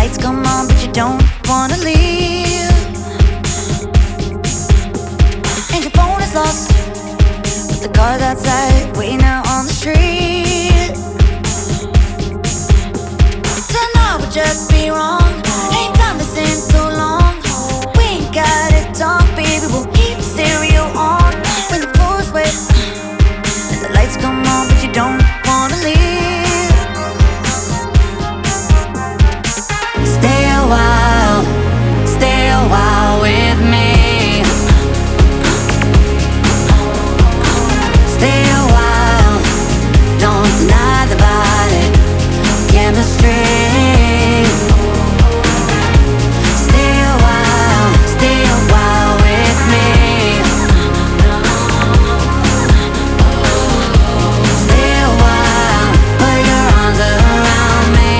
lights come on, but you don't wanna leave. And your phone is lost, with the cars outside waiting out on the street. Tonight would just be wrong. Ain't time to sin so long. We ain't gotta talk, baby, we'll keep the stereo on. When the floor's wet and the lights come on, but you don't wanna leave. Stay a while with me. Stay a while, don't deny the body chemistry. Stay a while with me. Stay a while, put your arms around me.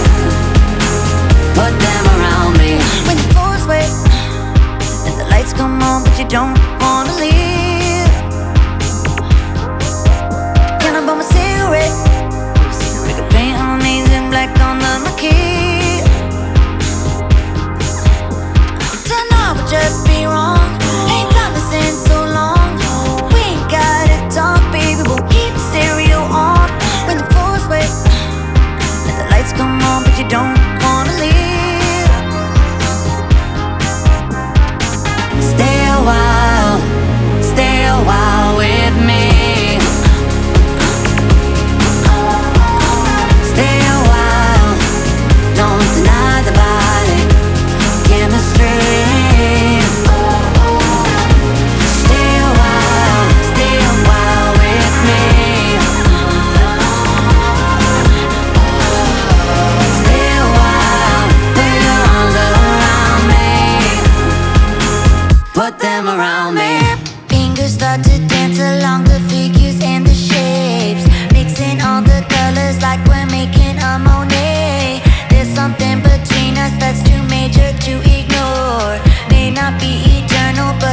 Put them around me. When the floor's wet and the lights come on, but you don't wanna leave. Can I bum a cigarette? We can paint on these in black on the marquee. Tonight would just be wrong. Ain't time to sin so long. We ain't gotta talk, baby, we'll keep the stereo on. When the floor's wet and the lights come on, but you don't wanna leave. Stay a while with me. Stay a while, don't deny the body chemistry. Stay a while with me. Stay a while, put your arms around me. Put them around me. Fingers start to dance along the figures and the shapes, mixing all the colors like we're making a Monet. There's something between us that's too major to ignore. May not be eternal, but